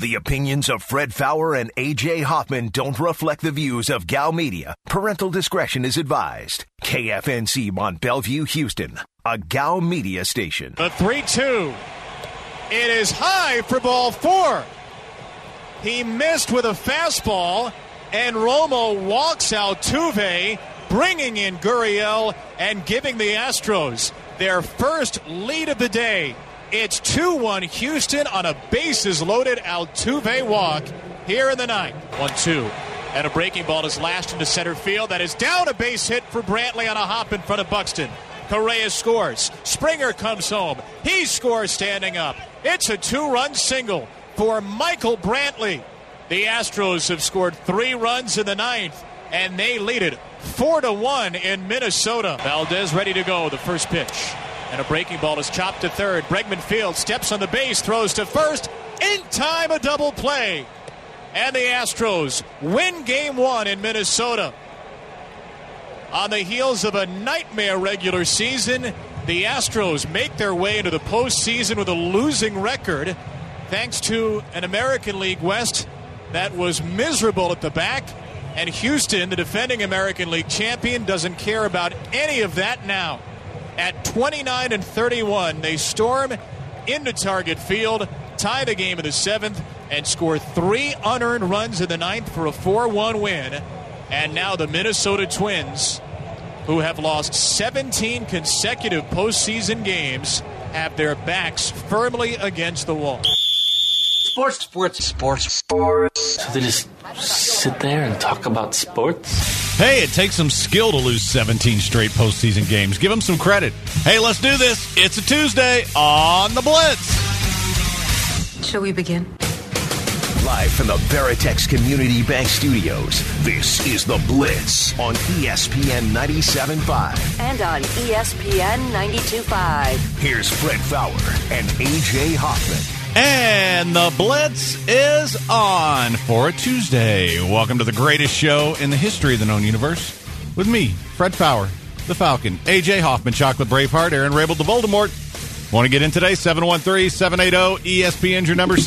The opinions of Fred Fowler and A.J. Hoffman don't reflect the views of Gal Media. Parental discretion is advised. KFNC Mont Bellevue, Houston, a Gal Media station. The 3-2. It is high for ball 4. He missed with a fastball, and Romo walks Altuve, bringing in Gurriel and giving the Astros their first lead of the day. It's 2-1 Houston on a bases-loaded Altuve walk here in the ninth. 1-2. And a breaking ball is lashed into center field. That is down, a base hit for Brantley on a hop in front of Buxton. Correa scores. Springer comes home. He scores standing up. It's a 2-run single for Michael Brantley. The Astros have scored 3 runs in the ninth, and they lead it 4-1 in Minnesota. Valdez ready to go. The first pitch. And a breaking ball is chopped to third. Bregman Field steps on the base, throws to first. In time, a double play. And the Astros win game 1 in Minnesota. On the heels of a nightmare regular season, the Astros make their way into the postseason with a losing record, thanks to an American League West that was miserable at the back. And Houston, the defending American League champion, doesn't care about any of that now. At 29-31, they storm into Target Field, tie the game in the 7th, and score 3 unearned runs in the 9th for a 4-1 win. And now the Minnesota Twins, who have lost 17 consecutive postseason games, have their backs firmly against the wall. Sports. So they just sit there and talk about sports? Hey, it takes some skill to lose 17 straight postseason games. Give them some credit. Hey, let's do this. It's a Tuesday on The Blitz. Shall we begin? Live from the Veritex Community Bank Studios, this is The Blitz on ESPN 97.5. And on ESPN 92.5. Here's Fred Fowler and A.J. Hoffman. And The Blitz is on for a Tuesday. Welcome to the greatest show in the history of the known universe. With me, Fred Fowler, the Falcon, A.J. Hoffman, Chocolate Braveheart, Aaron Rabel, the Voldemort. Want to get in today? 713-780-ESPN's your number,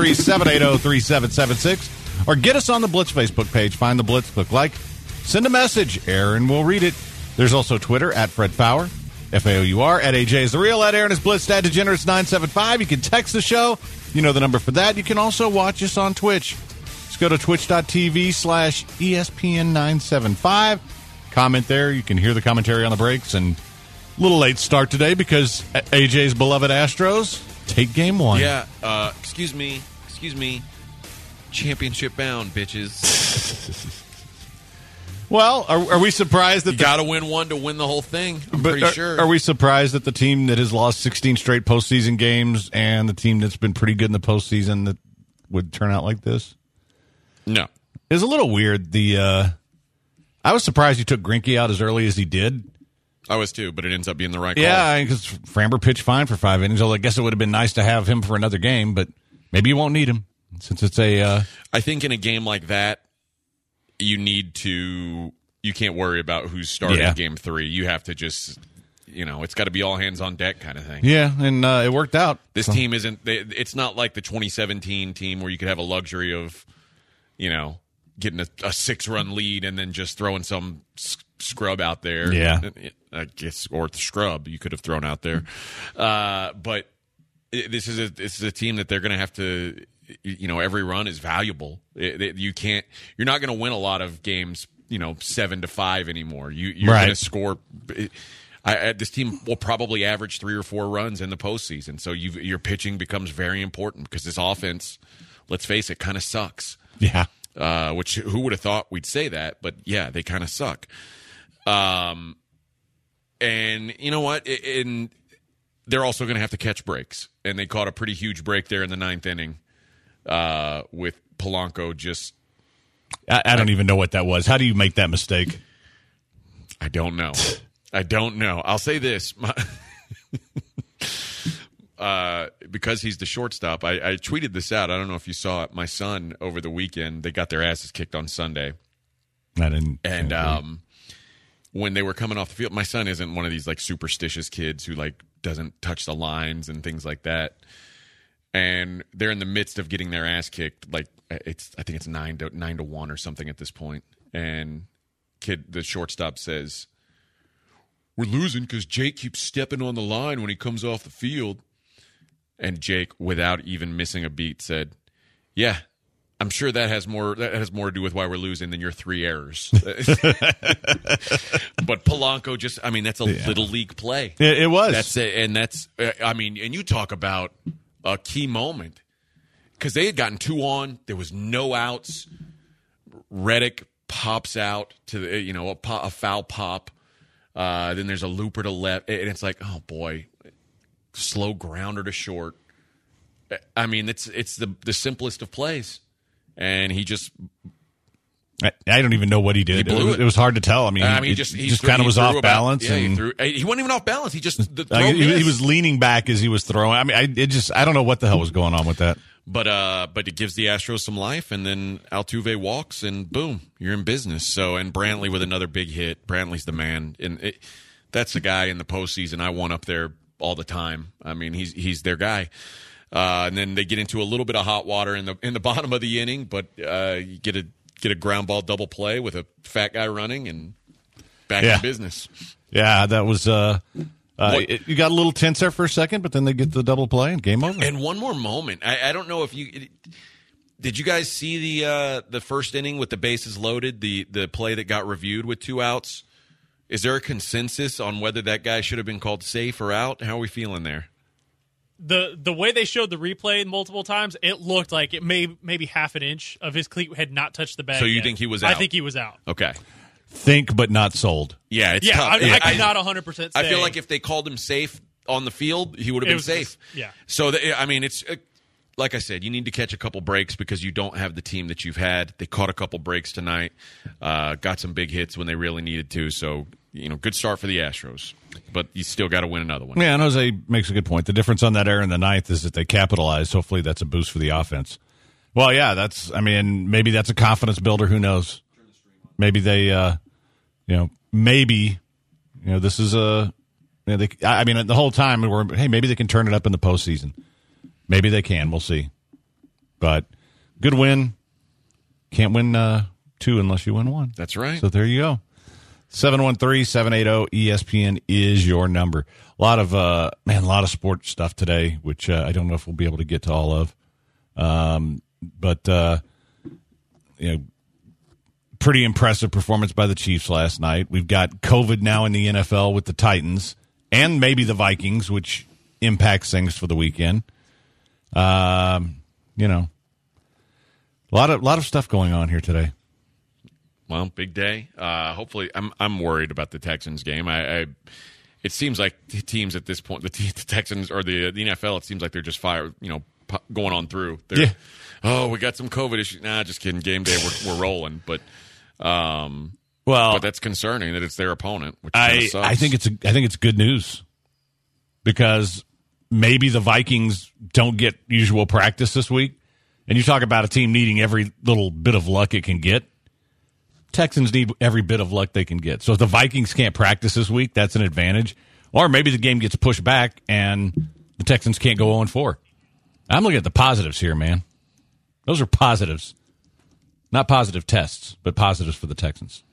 713-780-3776. Or get us on the Blitz Facebook page. Find the Blitz, click like, send a message. Aaron will read it. There's also Twitter, at Fred Fowler. F-A-O-U-R, at AJ is the real, at Aaron is Blitz, at Degenerates 975. You can text the show. You know the number for that. You can also watch us on Twitch. Just go to twitch.tv/ESPN975. Comment there. You can hear the commentary on the breaks. And a little late start today because AJ's beloved Astros take game 1. Yeah, excuse me. Championship bound, bitches. Well, are we surprised that you got to win one to win the whole thing? I'm pretty sure. Are we surprised that the team that has lost 16 straight postseason games and the team that's been pretty good in the postseason that would turn out like this? No, it's a little weird. I was surprised you took Greinke out as early as he did. I was too, but it ends up being the right call. Yeah, because Framber pitched fine for 5 innings. Although I guess it would have been nice to have him for another game, but maybe you won't need him since it's a. I think in a game like that, you can't worry about who's starting game 3. You have to just, it's got to be all hands on deck kind of thing. Yeah, and it worked out. This team isn't, it's not like the 2017 team where you could have a luxury of, getting a 6-run lead and then just throwing some scrub out there. Yeah. I guess, or the scrub you could have thrown out there. But this is a team that they're going to have to, every run is valuable. You're not going to win a lot of games, 7-5 anymore. You're going to score. This team will probably average 3 or 4 runs in the postseason. So your pitching becomes very important because this offense, let's face it, kind of sucks. Yeah. Which who would have thought we'd say that? But yeah, they kind of suck. And you know what? And they're also going to have to catch breaks. And they caught a pretty huge break there in the 9th inning with Polanco just. I don't even know what that was. How do you make that mistake? I don't know. I'll say this. Because he's the shortstop, I tweeted this out. I don't know if you saw it. My son, over the weekend, they got their asses kicked on Sunday. I didn't. And when they were coming off the field, my son isn't one of these, superstitious kids who, doesn't touch the lines and things like that. and they're in the midst of getting their ass kicked. Like I think it's 9-1 or something at this point. And the shortstop says, "We're losing because Jake keeps stepping on the line when he comes off the field." And Jake, without even missing a beat, said, "Yeah, I'm sure that has more to do with why we're losing than your 3 errors." But Polanco that's a little league play. It was. That's it, and and you talk about a key moment because they had gotten 2 on. There was no outs. Reddick pops out to a foul pop. Then there's a looper to left, and it's like, oh boy, slow grounder to short. I mean, it's the simplest of plays. And he just... I don't even know what he did. He blew it. It was hard to tell. He just kind of was off balance. Yeah, he wasn't even off balance. He just... he was leaning back as he was throwing. I don't know what the hell was going on with that. But it gives the Astros some life, and then Altuve walks, and boom, you're in business. So, and Brantley with another big hit. Brantley's the man. And that's the guy in the postseason I want up there all the time. I mean, he's their guy. And then they get into a little bit of hot water in the bottom of the inning, but you get a ground ball double play with a fat guy running and back to business. Yeah, that was you got a little tense there for a second, but then they get the double play and game over. And one more moment. I don't know if did you guys see the first inning with the bases loaded, the play that got reviewed with 2 outs? Is there a consensus on whether that guy should have been called safe or out? How are we feeling there? The way they showed the replay multiple times, it looked like it maybe half an inch of his cleat had not touched the bag. So you think he was out? I think he was out. Okay. Think but not sold. Yeah, it's tough. I could not 100% say. I feel like if they called him safe on the field, he would have been safe. Yeah. So, it's like I said, you need to catch a couple breaks because you don't have the team that you've had. They caught a couple breaks tonight, got some big hits when they really needed to. So, good start for the Astros. But you still got to win another one. Yeah, and Jose makes a good point. The difference on that error in the ninth is that they capitalized. Hopefully that's a boost for the offense. Well, yeah, maybe that's a confidence builder. Who knows? Maybe they, this is the whole time maybe they can turn it up in the postseason. Maybe they can. We'll see. But good win. Can't win 2 unless you win 1. That's right. So there you go. 713-780-ESPN is your number. A lot of sports stuff today, which I don't know if we'll be able to get to all of. But pretty impressive performance by the Chiefs last night. We've got COVID now in the NFL with the Titans and maybe the Vikings, which impacts things for the weekend. A lot of stuff going on here today. Well, big day. Hopefully, I'm worried about the Texans game. It seems like teams at this point, the Texans or the NFL, it seems like they're just going on through. Oh, we got some COVID issues. Nah, just kidding. Game day, we're rolling. But but that's concerning that it's their opponent. Which sucks. I think it's good news because maybe the Vikings don't get usual practice this week, and you talk about a team needing every little bit of luck it can get. Texans need every bit of luck they can get. So if the Vikings can't practice this week, that's an advantage. Or maybe the game gets pushed back and the Texans can't go 0-4. I'm looking at the positives here, man. Those are positives. Not positive tests, but positives for the Texans.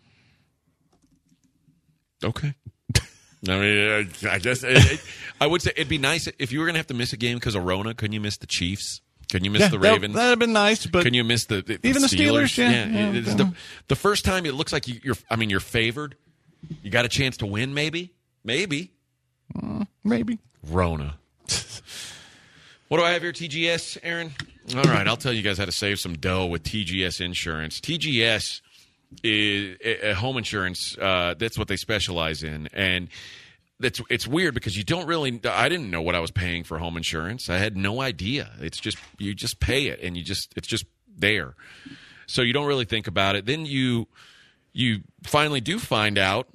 Okay. I guess I would say it'd be nice if you were going to have to miss a game because of Rona. Couldn't you miss the Chiefs? Can you miss the Ravens? That'd have been nice, but can you miss the even Steelers? The Steelers? Yeah. The first time it looks like you're favored. You got a chance to win, maybe. Maybe. Rona. What do I have here, TGS, Aaron? All right, I'll tell you guys how to save some dough with TGS Insurance. TGS is a home insurance. That's what they specialize in, and it's weird because you don't really. I didn't know what I was paying for home insurance. I had no idea. It's just you just pay it, and it's just there. So you don't really think about it. Then you finally do find out,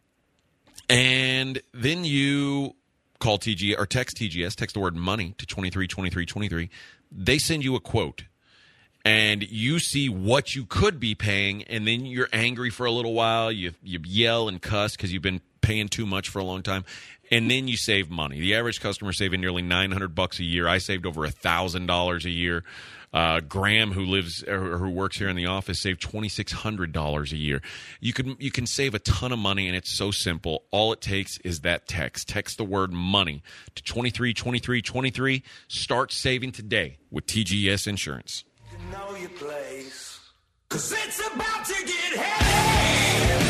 and then you call TGS or text TGS. Text the word money to 232323. They send you a quote, and you see what you could be paying, and then you're angry for a little while. You yell and cuss because you've been paying too much for a long time, and then you save money. The average customer saving nearly $900 a year. I saved over $1,000 a year. Graham, who works here in the office, saved $2,600 a year. You can save a ton of money, and it's so simple. All it takes is that text. Text the word money to 232323. Start saving today with TGS Insurance. You know your place, 'cause it's about to get heavy.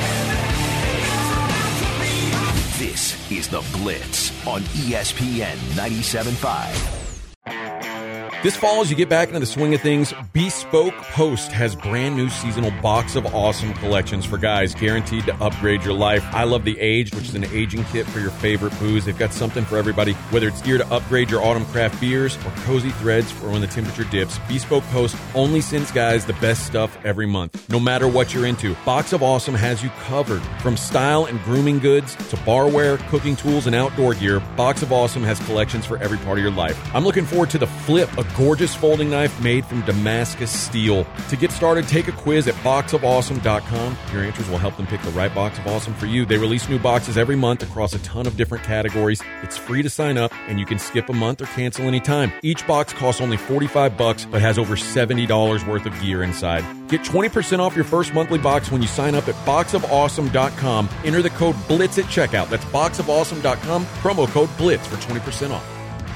This is The Blitz on ESPN 97.5. This fall, as you get back into the swing of things, Bespoke Post has brand new seasonal Box of Awesome collections for guys, guaranteed to upgrade your life. I love the Aged, which is an aging kit for your favorite booze. They've got something for everybody, whether it's gear to upgrade your autumn craft beers or cozy threads for when the temperature dips. Bespoke Post only sends guys the best stuff every month, no matter what you're into. Box of Awesome has you covered. From style and grooming goods to barware, cooking tools, and outdoor gear, Box of Awesome has collections for every part of your life. I'm looking forward to the Flip, a gorgeous folding knife made from Damascus steel. To get started, take a quiz at boxofawesome.com. Your answers will help them pick the right Box of Awesome for you. They release new boxes every month across a ton of different categories. It's free to sign up, and you can skip a month or cancel anytime. Each box costs only $45, but has over $70 worth of gear inside. Get 20% off your first monthly box when you sign up at boxofawesome.com. Enter the code BLITZ at checkout. That's boxofawesome.com, promo code BLITZ for 20% off.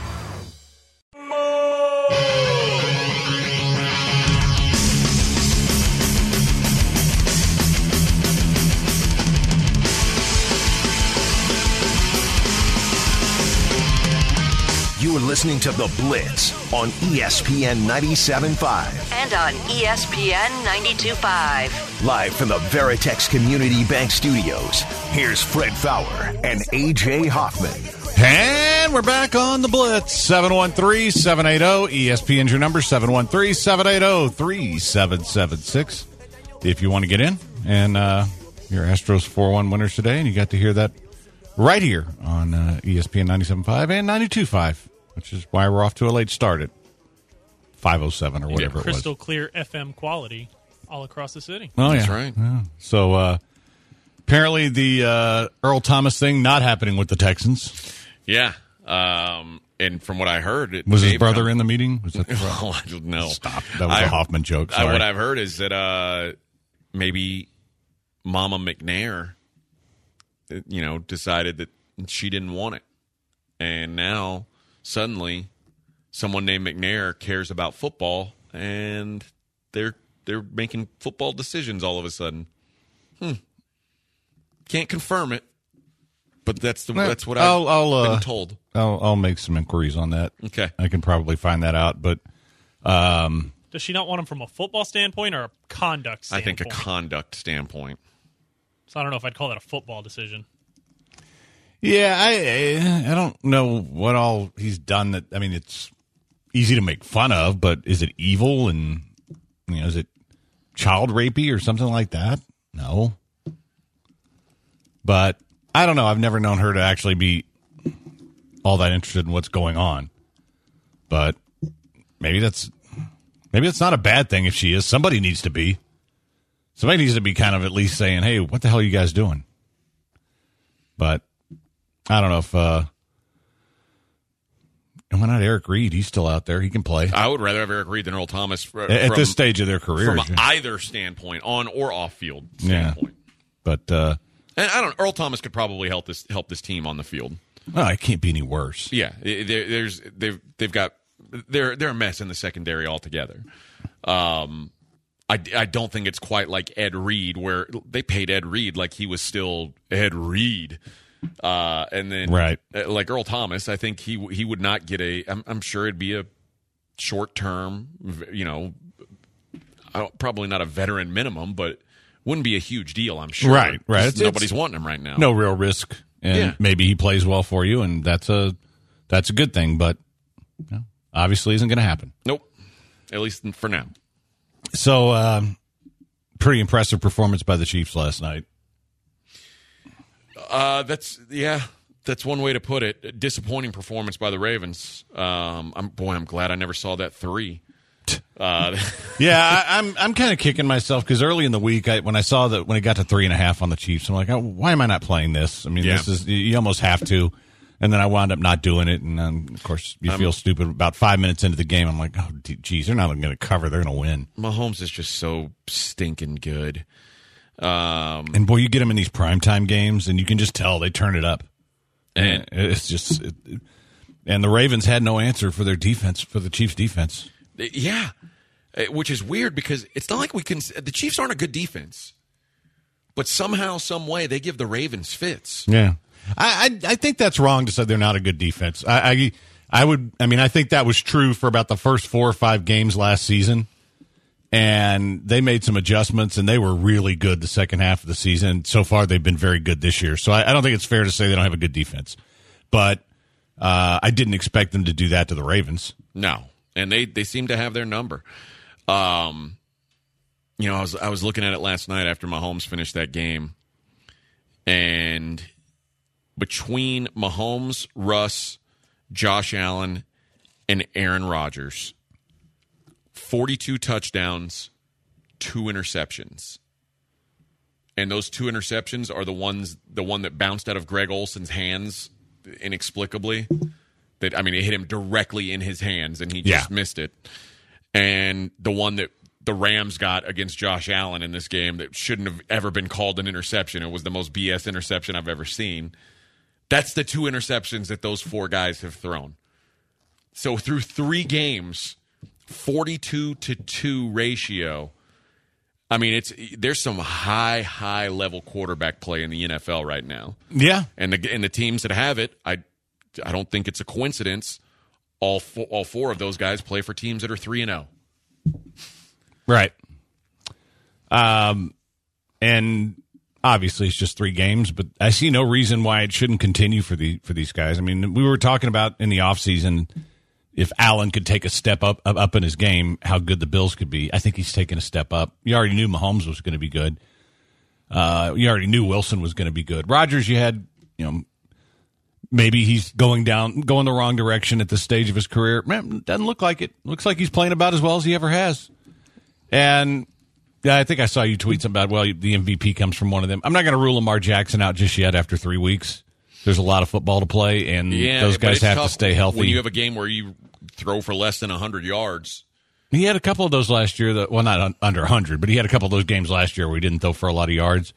You're listening to The Blitz on ESPN 97.5. And on ESPN 92.5. Live from the Veritex Community Bank Studios, here's Fred Fowler and A.J. Hoffman. And we're back on The Blitz. 713-780. ESPN's your number, 713-780-3776. If you want to get in. And your Astros 4-1 winners today, and you got to hear that right here on ESPN 97.5 and 92.5. Which is why we're off to a late start at 5:07 or whatever it was. Crystal clear FM quality all across the city. Oh, yeah. That's right. Yeah. So apparently the Earl Thomas thing not happening with the Texans. Yeah. And from what I heard... Was his brother in the meeting? Was that well, I don't know. Stop. That was a Hoffman joke. Sorry. What I've heard is that maybe Mama McNair, decided that she didn't want it. And now... suddenly, someone named McNair cares about football, and they're making football decisions all of a sudden. Can't confirm it, but that's what I've been told. I'll make some inquiries on that. Okay, I can probably find that out. But does she not want him from a football standpoint or a conduct standpoint? I think a conduct standpoint. So I don't know if I'd call that a football decision. Yeah, I don't know what all he's done. That, I mean, it's easy to make fun of, but is it evil and is it child rapey or something like that? No, but I don't know. I've never known her to actually be all that interested in what's going on. But maybe that's not a bad thing if she is. Somebody needs to be. Somebody needs to be kind of at least saying, "Hey, what the hell are you guys doing?" But. I don't know if why not Eric Reed? He's still out there. He can play. I would rather have Eric Reed than Earl Thomas at this stage of their career, from either standpoint, on or off field standpoint. Yeah. But and Earl Thomas could probably help this team on the field. Oh, it can't be any worse. Yeah, they're a mess in the secondary altogether. I don't think it's quite like Ed Reed, where they paid Ed Reed like he was still Ed Reed. And then, right. Like Earl Thomas, I think he would not get I'm sure it'd be a short term, probably not a veteran minimum, but wouldn't be a huge deal, I'm sure. Right. Nobody's wanting him right now. No real risk, and maybe he plays well for you, and that's a good thing, but obviously isn't going to happen. Nope, at least for now. So, pretty impressive performance by the Chiefs last night. That's one way to put it. Disappointing performance by the Ravens. I'm glad I never saw that 3. Yeah, I'm kind of kicking myself because early in the week, when I saw that when it got to 3.5 on the Chiefs, I'm like, oh, why am I not playing this? I mean, this is you almost have to. And then I wound up not doing it, and of course you feel stupid. About 5 minutes into the game, I'm like, oh, geez, they're not going to cover; they're going to win. Mahomes is just so stinking good. And boy, you get them in these primetime games, and you can just tell they turn it up. And it's just, and the Ravens had no answer for their defense, for the Chiefs' defense. Yeah, which is weird because it's not like we can. The Chiefs aren't a good defense, but somehow, some way, they give the Ravens fits. Yeah, I think that's wrong to say they're not a good defense. I think that was true for about the first 4 or 5 games last season, and they made some adjustments, and they were really good the second half of the season. So far, they've been very good this year. So I don't think it's fair to say they don't have a good defense, but I didn't expect them to do that to the Ravens. No. And they seem to have their number. I was looking at it last night after Mahomes finished that game, and between Mahomes, Russ, Josh Allen, and Aaron Rodgers, 42 touchdowns, 2 interceptions. And those 2 interceptions are the one that bounced out of Greg Olson's hands inexplicably. It hit him directly in his hands, and he just missed it. And the one that the Rams got against Josh Allen in this game that shouldn't have ever been called an interception. It was the most BS interception I've ever seen. That's the 2 interceptions that those 4 guys have thrown. So through 3 games, 42-2 ratio. I mean, there's some high level quarterback play in the NFL right now. Yeah, and the teams that have it, I don't think it's a coincidence. All 4 of those guys play for teams that are 3-0. Right. And obviously it's just 3 games, but I see no reason why it shouldn't continue for these guys. I mean, we were talking about in the offseason if Allen could take a step up in his game, how good the Bills could be. I think he's taken a step up. You already knew Mahomes was going to be good. You already knew Wilson was going to be good. Rodgers, you had, maybe he's going the wrong direction at this stage of his career. Man, doesn't look like it. Looks like he's playing about as well as he ever has. And I think I saw you tweet something about, the MVP comes from one of them. I'm not going to rule Lamar Jackson out just yet after 3 weeks. There's a lot of football to play, and those guys have to stay healthy. When you have a game where you throw for less than 100 yards. He had a couple of those last year, not under 100, but he had a couple of those games last year where he didn't throw for a lot of yards.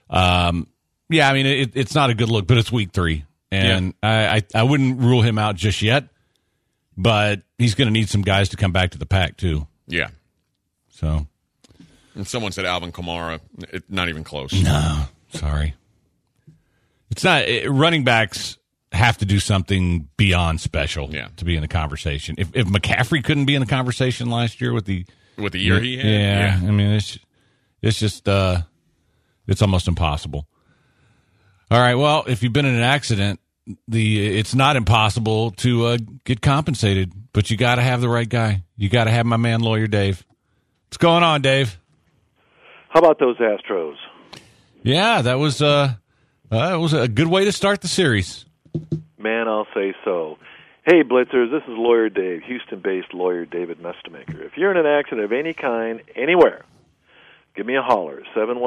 It's not a good look, but it's week 3. And I wouldn't rule him out just yet, but he's going to need some guys to come back to the pack, too. Yeah. So. And someone said Alvin Kamara. Not even close. No, sorry. It's not. Running backs have to do something beyond special to be in the conversation. If McCaffrey couldn't be in the conversation last year with the year he had? Yeah. I mean, it's just it's almost impossible. All right, well, if you've been in an accident, it's not impossible to get compensated, but you got to have the right guy. You got to have my man, Lawyer Dave. What's going on, Dave? How about those Astros? Yeah, that was a good way to start the series. Man, I'll say so. Hey, Blitzers, this is Lawyer Dave, Houston-based lawyer David Mestemaker. If you're in an accident of any kind, anywhere, give me a holler,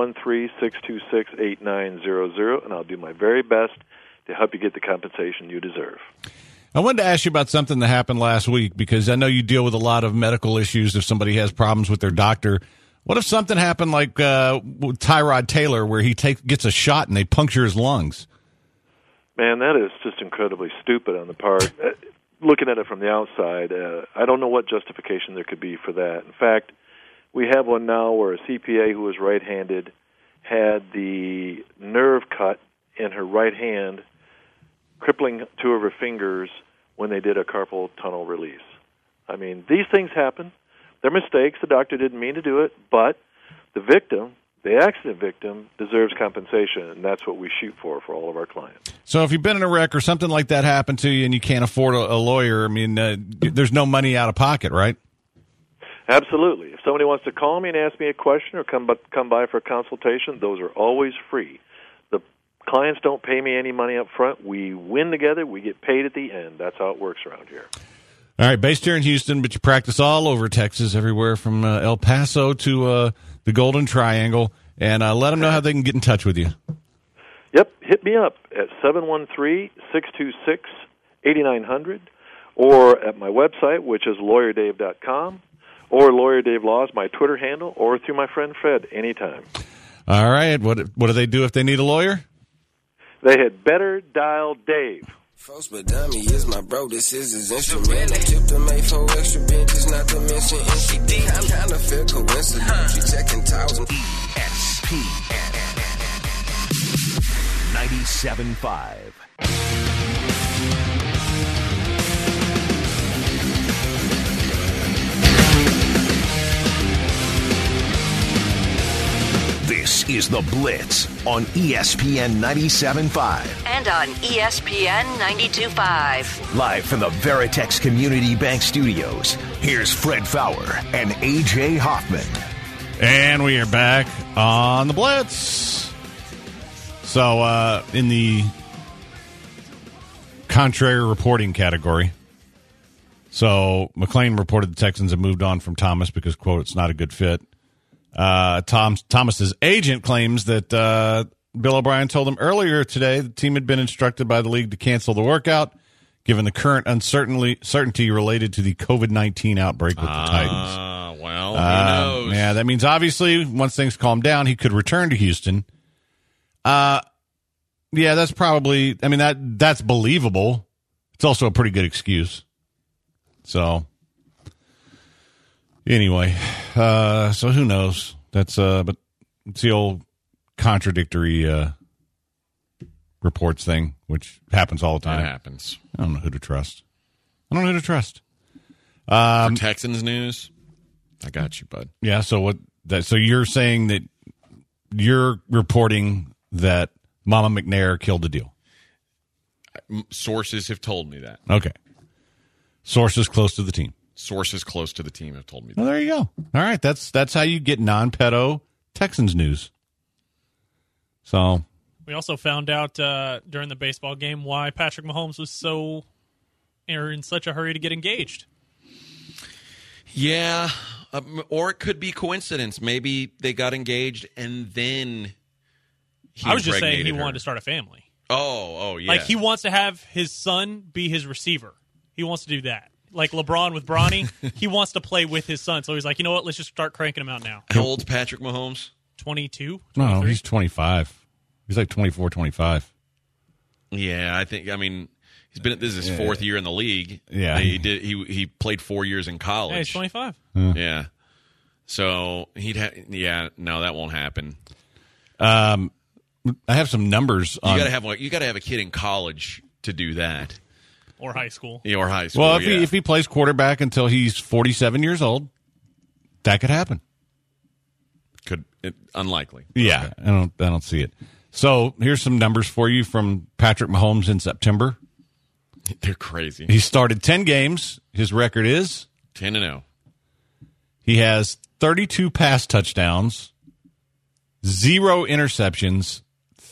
713-626-8900, and I'll do my very best to help you get the compensation you deserve. I wanted to ask you about something that happened last week, because I know you deal with a lot of medical issues if somebody has problems with their doctor. What if something happened like with Tyrod Taylor, where he gets a shot and they puncture his lungs? Man, that is just incredibly stupid on the part. Looking at it from the outside, I don't know what justification there could be for that. In fact, we have one now where a CPA who is right-handed had the nerve cut in her right hand, crippling 2 of her fingers when they did a carpal tunnel release. I mean, these things happen. They're mistakes. The doctor didn't mean to do it, but the victim, the accident victim, deserves compensation, and that's what we shoot for all of our clients. So if you've been in a wreck or something like that happened to you and you can't afford a lawyer, I mean, there's no money out of pocket, right? Absolutely. If somebody wants to call me and ask me a question or come by for a consultation, those are always free. The clients don't pay me any money up front. We win together. We get paid at the end. That's how it works around here. All right, based here in Houston, but you practice all over Texas, everywhere from El Paso to the Golden Triangle. And let them know how they can get in touch with you. Yep, hit me up at 713-626-8900 or at my website, which is lawyerdave.com, or Lawyer Dave Law is my Twitter handle, or through my friend Fred anytime. All right, what do they do if they need a lawyer? They had better dial Dave. Folks, but dummy is my bro, this is his instrument. I tipped him 8 for extra benches, not to mention NCD. I'm kind of feel coincidence. We checking towels and ESPN 97.5. This is The Blitz on ESPN 97.5. And on ESPN 92.5. Live from the Veritex Community Bank Studios, here's Fred Fowler and A.J. Hoffman. And we are back on The Blitz. So, in the contrary reporting category, so McClain reported the Texans have moved on from Thomas because, quote, it's not a good fit. Thomas's agent claims that Bill O'Brien told him earlier today the team had been instructed by the league to cancel the workout given the current uncertainty related to the COVID-19 outbreak with the Titans. Well, who knows? Yeah, that means obviously once things calm down, he could return to Houston. Yeah, that's probably, I mean, that's believable. It's also a pretty good excuse. So anyway, so who knows? That's but it's the old contradictory reports thing, which happens all the time. It happens. I don't know who to trust. For Texans news, I got you, bud. Yeah. So so you're saying that you're reporting that Mama McNair killed the deal? Sources have told me that. Okay. Sources close to the team. Sources close to the team have told me that. Well, there you go. All right, that's how you get non-pedo Texans news. So we also found out during the baseball game why Patrick Mahomes was in such a hurry to get engaged. Yeah, or it could be coincidence. Maybe they got engaged and then I was just saying he wanted to start a family. Oh, yeah. Like he wants to have his son be his receiver. He wants to do that. Like LeBron with Bronny, he wants to play with his son. So he's like, you know what? Let's just start cranking him out now. How old's Patrick Mahomes? 22? No, he's 25. He's like 24, 25. Yeah, this is his fourth year in the league. Yeah. He played 4 years in college. Yeah, he's 25. Yeah. So no, that won't happen. I have some numbers on. You got to have a kid in college to do that. Or high school. Yeah, or high school. Well, if he plays quarterback until he's 47 years old, that could happen. Unlikely. Yeah, okay. I don't see it. So here's some numbers for you from Patrick Mahomes in September. They're crazy. He started 10 games. His record is 10-0. He has 32 pass touchdowns, 0 interceptions,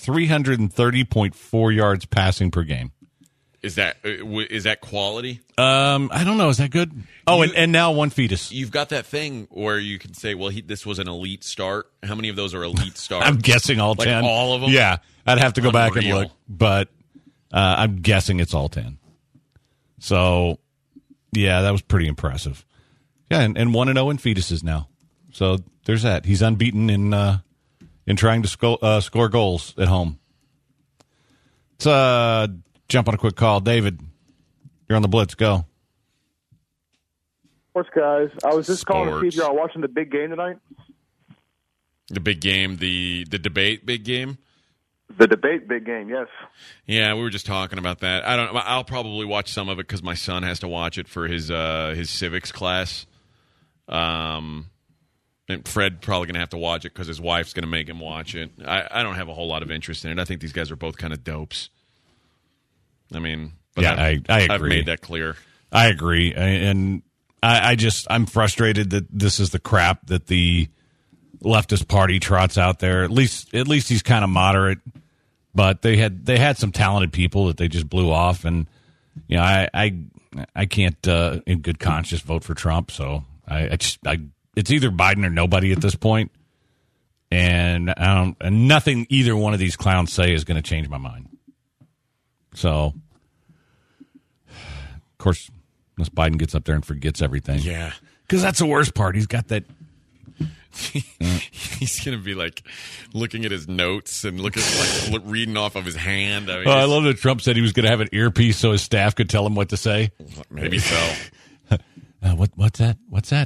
330.4 yards passing per game. Is that quality? I don't know. Is that good? Oh, and now one fetus. You've got that thing where you can say, well, this was an elite start. How many of those are elite starts? I'm guessing all 10. All of them? Yeah. I'd have to go back and look. But I'm guessing it's all 10. So, yeah, that was pretty impressive. Yeah, and 1-0 in fetuses now. So there's that. He's unbeaten in trying to score goals at home. Let's jump on a quick call. David, you're on the Blitz. Go. Sports guys. I was just calling to see if y'all watching the big game tonight. The big game, the debate big game? The debate big game, yes. Yeah, we were just talking about that. I'll probably watch some of it because my son has to watch it for his civics class. And Fred probably going to have to watch it because his wife's going to make him watch it. I don't have a whole lot of interest in it. I think these guys are both kind of dopes. I mean, but yeah, I agree. I've made that clear. I agree. And I'm frustrated that this is the crap that the leftist party trots out there. At least he's kind of moderate, but they had some talented people that they just blew off. And, you know, I can't, in good conscience, vote for Trump. So it's either Biden or nobody at this point. And nothing either one of these clowns say is going to change my mind. So, of course, unless Biden gets up there and forgets everything. Yeah. Because that's the worst part. He's got that. He's going to be like looking at his notes and reading off of his hand. I mean, I love that Trump said he was going to have an earpiece so his staff could tell him what to say. Maybe so. What's that?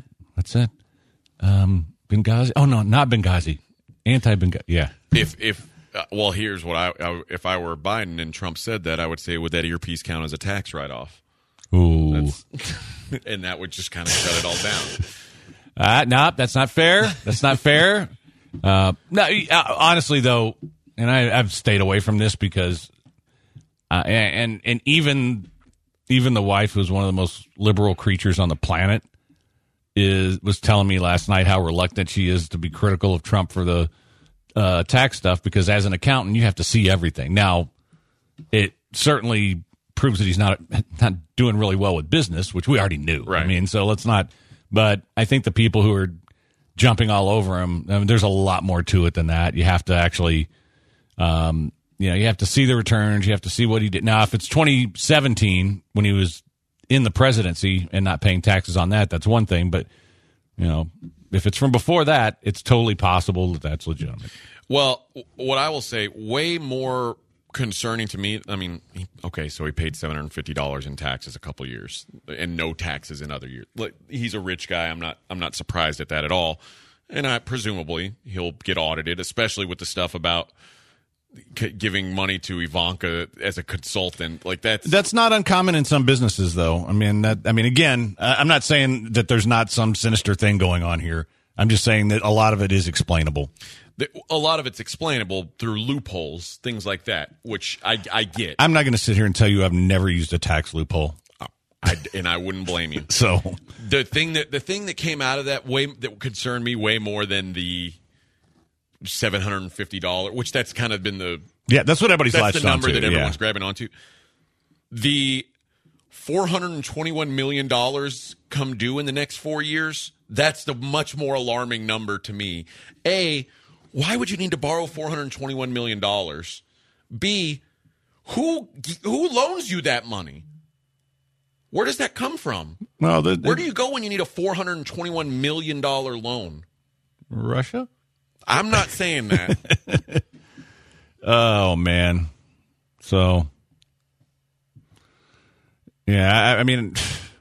Benghazi? Oh, no, not Benghazi. Anti-Benghazi. Yeah. Well, here's what if I were Biden and Trump said that, I would say, would that earpiece count as a tax write-off? Ooh. And that would just kind of shut it all down. No, that's not fair. That's not fair. No, honestly, though, and I've stayed away from this because, and even the wife, who's one of the most liberal creatures on the planet, was telling me last night how reluctant she is to be critical of Trump for the tax stuff, because as an accountant, you have to see everything. Now, it certainly proves that he's not doing really well with business, which we already knew. Right. I mean, so let's not. But I think the people who are jumping all over him, I mean, there's a lot more to it than that. You have to actually, you have to see the returns. You have to see what he did. Now, if it's 2017 when he was in the presidency and not paying taxes on that, that's one thing. But, if it's from before that, it's totally possible that that's legitimate. Well, what I will say, way more concerning to me, I mean, so he paid $750 in taxes a couple years and no taxes in other years. He's a rich guy. I'm not surprised at that at all. And presumably he'll get audited, especially with the stuff about giving money to Ivanka as a consultant. That's not uncommon in some businesses, though. Again, I'm not saying that there's not some sinister thing going on here. I'm just saying that a lot of it is explainable. A lot of it's explainable through loopholes, things like that, which I get. I'm not going to sit here and tell you I've never used a tax loophole. And I wouldn't blame you. So the thing that came out of that concerned me way more than the $750, which that's kind of been that's what everybody's latched the number onto, that everyone's grabbing onto. The $421 million come due in the next 4 years. That's the much more alarming number to me. A, why would you need to borrow $421 million? B, who loans you that money? Where does that come from? Well, where do you go when you need a $421 million loan? Russia? I'm not saying that. Oh, man. So, yeah, I mean,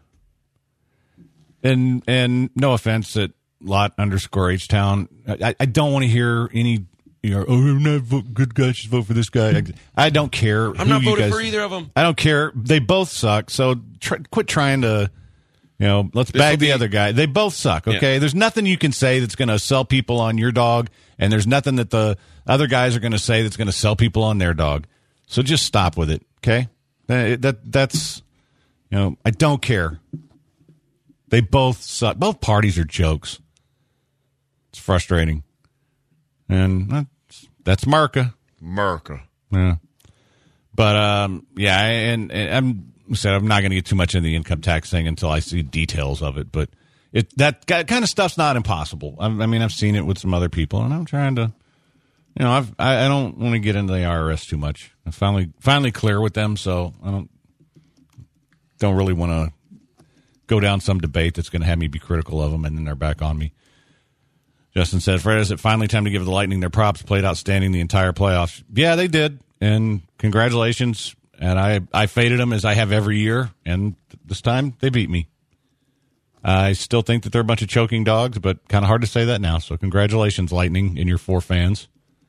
and no offense at Lot_H-Town, I don't want to hear any, I'm not good guys, just vote for this guy. I don't care. I'm not voting for either of them. I don't care. They both suck. So quit trying to, let's bag the other guy. They both suck, okay? Yeah. There's nothing you can say that's going to sell people on your dog, and there's nothing that the other guys are going to say that's going to sell people on their dog. So just stop with it, okay? That's, I don't care. They both suck. Both parties are jokes. It's frustrating. And that's America. Yeah. But, and I'm not going to get too much into the income tax thing until I see details of it. But that kind of stuff's not impossible. I've seen it with some other people, and I'm trying to, I don't want to get into the IRS too much. I'm finally clear with them, so I don't really want to go down some debate that's going to have me be critical of them, and then they're back on me. Justin said, Fred, is it finally time to give the Lightning their props? Played outstanding the entire playoffs. Yeah, they did, and congratulations. And I faded them as I have every year, and this time they beat me. I still think that they're a bunch of choking dogs, but kind of hard to say that now. So congratulations, Lightning, and your 4 fans.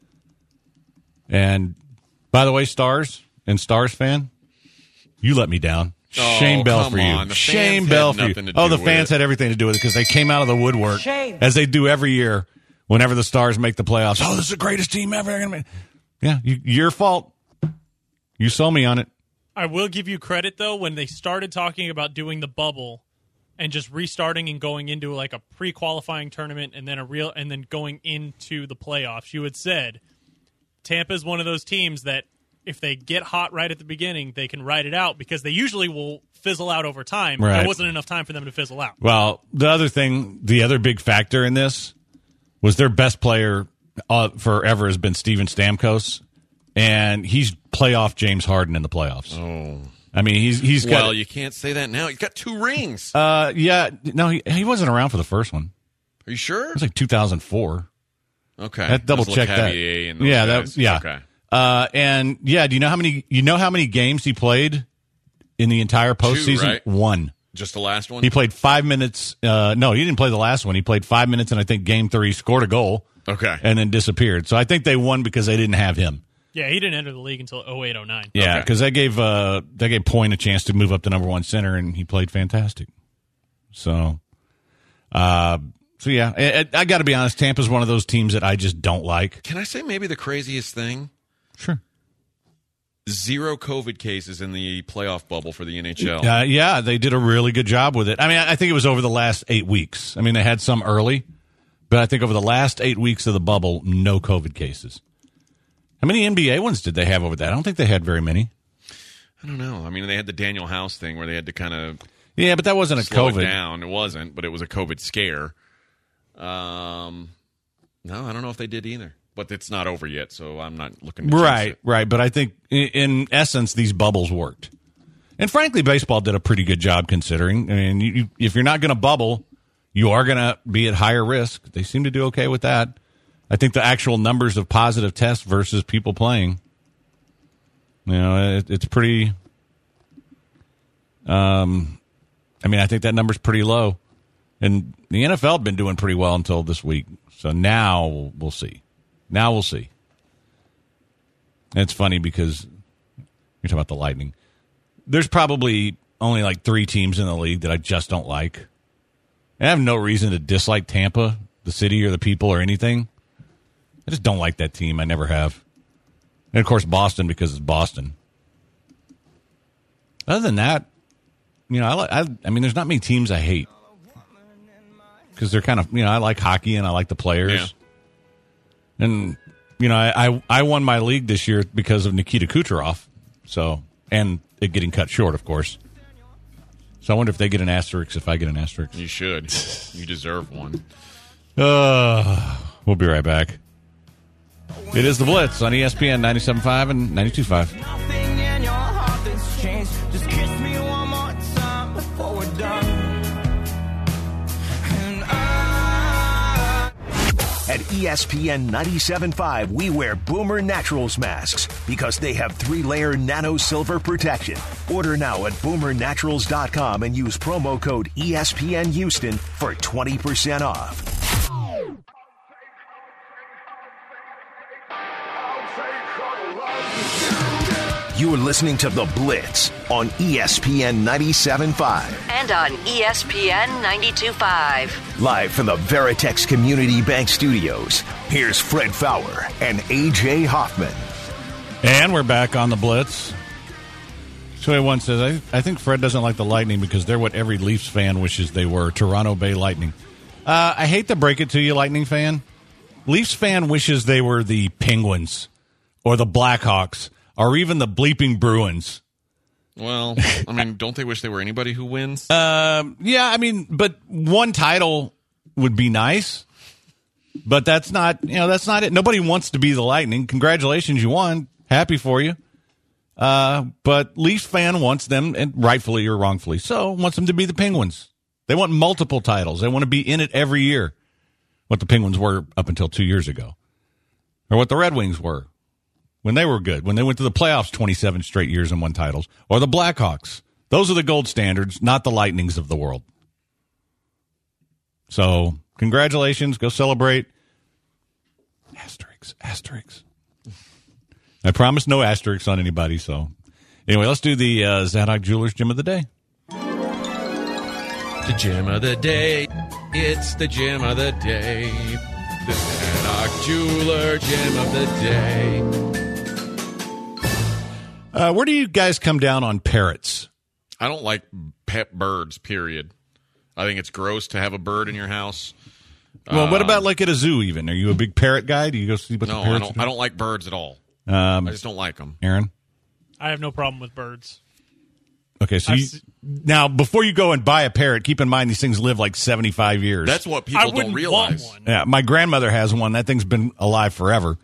And by the way, Stars and Stars fan, you let me down. Shame bell for you. Shame bell for you. The fans had everything to do with it because they came out of the woodwork, as they do every year whenever the Stars make the playoffs. Oh, this is the greatest team ever. Yeah, your fault. You sold me on it. I will give you credit, though, when they started talking about doing the bubble and just restarting and going into like a pre-qualifying tournament and then going into the playoffs. You had said Tampa's one of those teams that if they get hot right at the beginning, they can ride it out because they usually will fizzle out over time. Right. There wasn't enough time for them to fizzle out. Well, the other big factor in this was their best player forever has been Steven Stamkos, and he's playoff James Harden in the playoffs. Oh. I mean, he's got... Well, you can't say that now. He's got 2 rings. Yeah. No, he wasn't around for the first one. Are you sure? It was like 2004. Okay. That double check that. Yeah. Okay. And yeah, do you know how many games he played in the entire postseason? 2, right? 1. Just the last one? He played 5 minutes. No, he didn't play the last one. He played 5 minutes, and I think game 3 scored a goal. Okay. And then disappeared. So I think they won because they didn't have him. Yeah, he didn't enter the league until 08-09. Yeah, because that gave Point a chance to move up to number 1 center, and he played fantastic. So yeah, I got to be honest. Tampa's one of those teams that I just don't like. Can I say maybe the craziest thing? Sure. 0 COVID cases in the playoff bubble for the NHL. Yeah, they did a really good job with it. I mean, I think it was over the last 8 weeks. I mean, they had some early, but I think over the last 8 weeks of the bubble, no COVID cases. How many NBA ones did they have over that? I don't think they had very many. I don't know. I mean, they had the Daniel House thing where they had to kind of but that wasn't a slow COVID. It down. It wasn't, but it was a COVID scare. No, I don't know if they did either. But it's not over yet, so I'm not looking to Right. But I think, in essence, these bubbles worked. And frankly, baseball did a pretty good job considering. I mean, if you're not going to bubble, you are going to be at higher risk. They seem to do okay with that. I think the actual numbers of positive tests versus people playing, it's pretty. I mean, I think that number's pretty low, and the NFL had been doing pretty well until this week. So now we'll see. And it's funny because you're talking about the Lightning. There's probably only like 3 teams in the league that I just don't like. I have no reason to dislike Tampa, the city, or the people, or anything. I just don't like that team. I never have. And, of course, Boston because it's Boston. Other than that, I mean, there's not many teams I hate. Because they're kind of, I like hockey and I like the players. Yeah. And, I won my league this year because of Nikita Kucherov. So, and it getting cut short, of course. So I wonder if they get an asterisk if I get an asterisk. You should. You deserve one. We'll be right back. It is The Blitz on ESPN 97.5 and 92.5. Nothing in your heart that's changed. Just kiss me one more time before we're done. And At ESPN 97.5, we wear Boomer Naturals masks because they have 3-layer nano silver protection. Order now at boomernaturals.com and use promo code ESPN Houston for 20% off. You are listening to The Blitz on ESPN 97.5. And on ESPN 92.5. Live from the Veritex Community Bank Studios, here's Fred Fowler and A.J. Hoffman. And we're back on The Blitz. So one says, I think Fred doesn't like the Lightning because they're what every Leafs fan wishes they were, Toronto Bay Lightning. I hate to break it to you, Lightning fan. Leafs fan wishes they were the Penguins or the Blackhawks or even the bleeping Bruins. Well, I mean, don't they wish they were anybody who wins? Yeah, I mean, but one title would be nice. But that's not it. Nobody wants to be the Lightning. Congratulations, you won. Happy for you. But Leafs fan wants them, and rightfully or wrongfully so, wants them to be the Penguins. They want multiple titles. They want to be in it every year. What the Penguins were up until 2 years ago. Or what the Red Wings were when they were good. When they went to the playoffs 27 straight years and won titles. Or the Blackhawks. Those are the gold standards, not the Lightnings of the world. So, congratulations. Go celebrate. Asterisks. I promise no asterisks on anybody. So, anyway, let's do the Zadok Jewelers Gem of the Day. The Gem of the Day. It's the Gem of the Day. The Zadok Jeweler Gem of the Day. Where do you guys come down on parrots? I don't like pet birds, period. I think it's gross to have a bird in your house. Well, what about like at a zoo even? Are you a big parrot guy? Do you go see what the parrots do? I don't like birds at all. I just don't like them. Aaron? I have no problem with birds. Okay, so now before you go and buy a parrot, keep in mind these things live like 75 years. That's what people don't realize. Want one. Yeah, my grandmother has one. That thing's been alive forever.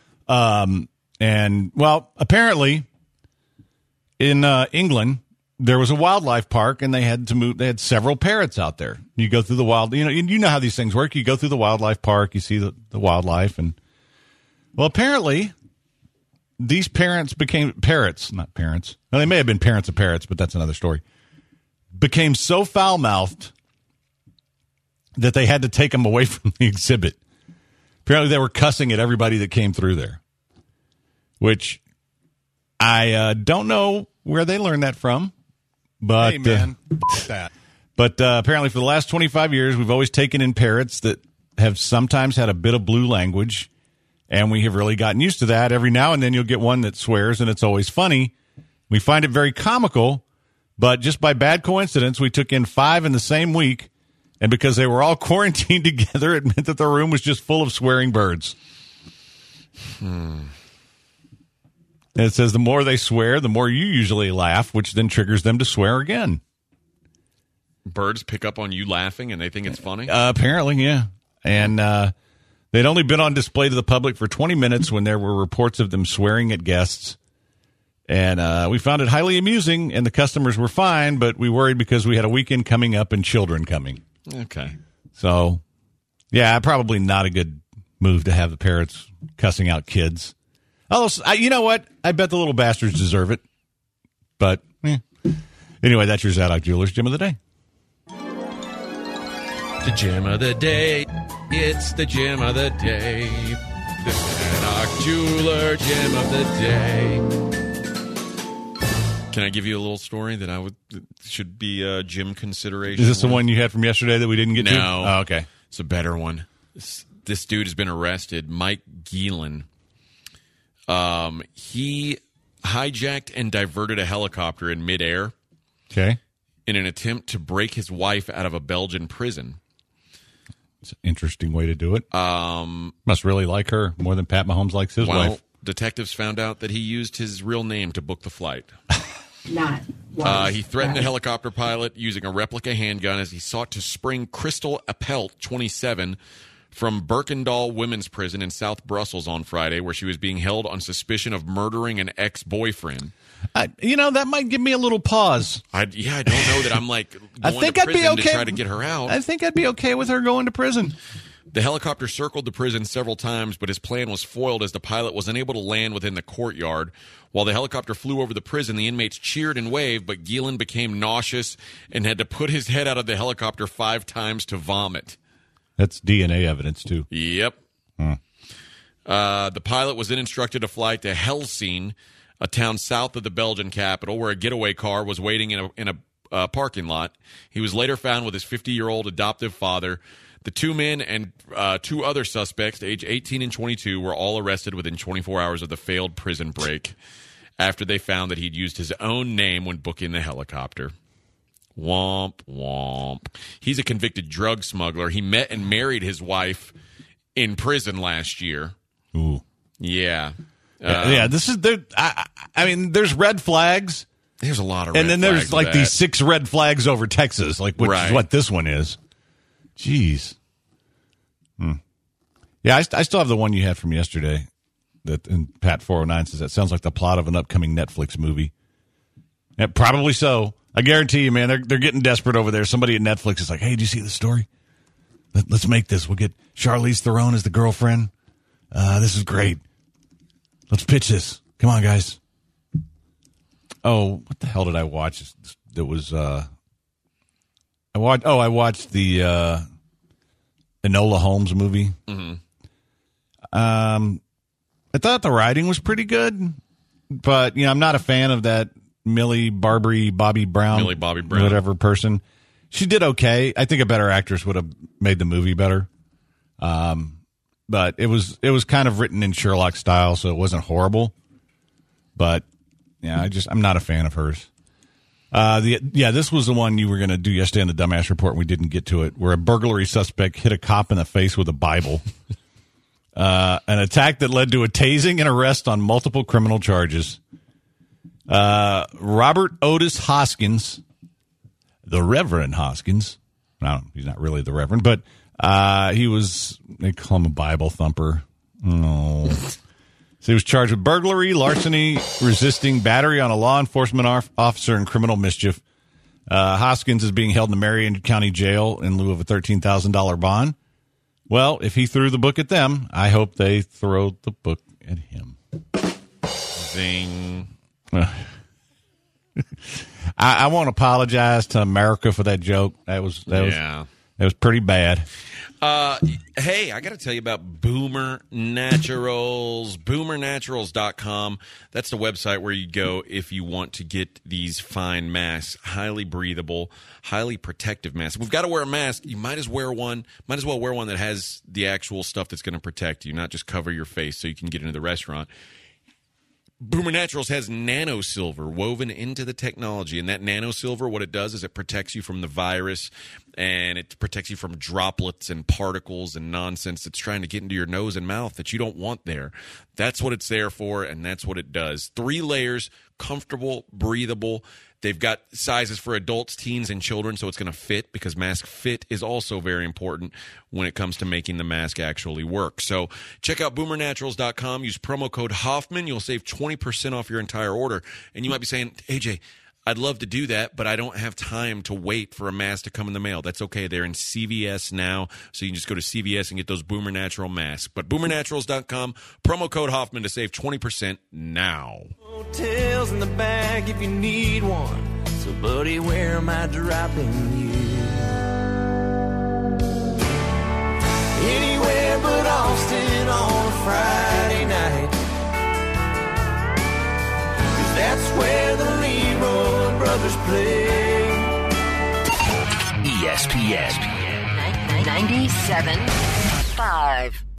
And, well, apparently in England, there was a wildlife park, and they had to move. They had several parrots out there. You go through the you know how these things work. You go through the wildlife park, you see the wildlife, and well, apparently these parents became parrots, not parents. Well, they may have been parents of parrots, but that's another story. Became so foul mouthed that they had to take them away from the exhibit. Apparently, they were cussing at everybody that came through there, which I don't know where they learned that from. But, hey, man, that. But apparently for the last 25 years, we've always taken in parrots that have sometimes had a bit of blue language, and we have really gotten used to that. Every now and then you'll get one that swears, and it's always funny. We find it very comical, but just by bad coincidence, we took in 5 in the same week, and because they were all quarantined together, it meant that the room was just full of swearing birds. And it says the more they swear, the more you usually laugh, which then triggers them to swear again. Birds pick up on you laughing, and they think it's funny? Apparently, yeah. And they'd only been on display to the public for 20 minutes when there were reports of them swearing at guests. And we found it highly amusing, and the customers were fine, but we worried because we had a weekend coming up and children coming. Okay. So, yeah, probably not a good move to have the parrots cussing out kids. Although, you know what? I bet the little bastards deserve it. But, anyway, that's your Zadok Jewelers Gem of the Day. The Gem of the Day. It's the Gem of the Day. The Zadok Jeweler Gem of the Day. Can I give you a little story that should be a Jim consideration? Is this the one you had from yesterday that we didn't get to? No. Oh, okay. It's a better one. This dude has been arrested. Mike Geelan. He hijacked and diverted a helicopter in midair. Okay. In an attempt to break his wife out of a Belgian prison. It's an interesting way to do it. Must really like her more than Pat Mahomes likes his wife. Detectives found out that he used his real name to book the flight. He threatened the helicopter pilot using a replica handgun as he sought to spring Crystal Appelt, 27, from Berkendahl Women's Prison in South Brussels on Friday, where she was being held on suspicion of murdering an ex-boyfriend. That might give me a little pause. I don't know that I'm going to prison be okay to try to get her out. I think I'd be okay with her going to prison. The helicopter circled the prison several times, but his plan was foiled as the pilot was unable to land within the courtyard. While the helicopter flew over the prison, the inmates cheered and waved, but Geelan became nauseous and had to put his head out of the helicopter 5 times to vomit. That's DNA evidence, too. Yep. The pilot was then instructed to fly to Helsing, a town south of the Belgian capital, where a getaway car was waiting in a parking lot. He was later found with his 50-year-old adoptive father. The 2 men and 2 other suspects, age 18 and 22, were all arrested within 24 hours of the failed prison break after they found that he'd used his own name when booking the helicopter. Womp, womp. He's a convicted drug smuggler. He met and married his wife in prison last year. Ooh. Yeah. This is there's red flags. There's a lot of red flags. And then there's like these 6 red flags over Texas, which is what this one is. Jeez. Yeah, I still have the one you had from yesterday. And Pat 409 says that sounds like the plot of an upcoming Netflix movie. Yeah, probably so. I guarantee you, man, they're getting desperate over there. Somebody at Netflix is like, hey, do you see the story? Let's make this. We'll get Charlize Theron as the girlfriend. This is great. Let's pitch this. Come on, guys. Oh, what the hell did I watch? It was I watched the Enola Holmes movie. Mm-hmm. I thought the writing was pretty good, but I'm not a fan of that Millie Bobby Brown, whatever person. She did okay. I think a better actress would have made the movie better. But it was kind of written in Sherlock style, so it wasn't horrible. But yeah, I'm not a fan of hers. This was the one you were going to do yesterday on the Dumbass Report, and we didn't get to it, where a burglary suspect hit a cop in the face with a Bible. An attack that led to a tasing and arrest on multiple criminal charges. Robert Otis Hoskins, the Reverend Hoskins. He's not really the Reverend, but they call him a Bible thumper. No. So he was charged with burglary, larceny, resisting, battery on a law enforcement officer, and criminal mischief. Hoskins is being held in the Marion County Jail in lieu of a $13,000 bond. Well, if he threw the book at them, I hope they throw the book at him. Zing. I want to apologize to America for that joke. That was pretty bad. Hey, I got to tell you about Boomer Naturals. BoomerNaturals.com. That's the website where you go if you want to get these fine masks, highly breathable, highly protective masks. If we've got to wear a mask, you might as well wear one that has the actual stuff that's going to protect you, not just cover your face so you can get into the restaurant. Boomer Naturals has nano silver woven into the technology, and that nano silver, what it does is it protects you from the virus, and it protects you from droplets and particles and nonsense that's trying to get into your nose and mouth that you don't want there. That's what it's there for, and that's what it does. 3 layers, comfortable, breathable. They've got sizes for adults, teens, and children, so it's going to fit, because mask fit is also very important when it comes to making the mask actually work. So check out BoomerNaturals.com. Use promo code Hoffman. You'll save 20% off your entire order. And you might be saying, AJ, I'd love to do that, but I don't have time to wait for a mask to come in the mail. That's okay. They're in CVS now, so you can just go to CVS and get those Boomer Natural masks. But BoomerNaturals.com, promo code Hoffman to save 20% now. Hotels in the bag if you need one. So, buddy, where am I dropping you? Anywhere but Austin on a Friday night. 'Cause that's where the Leroy Brothers play. ESPN 97.5.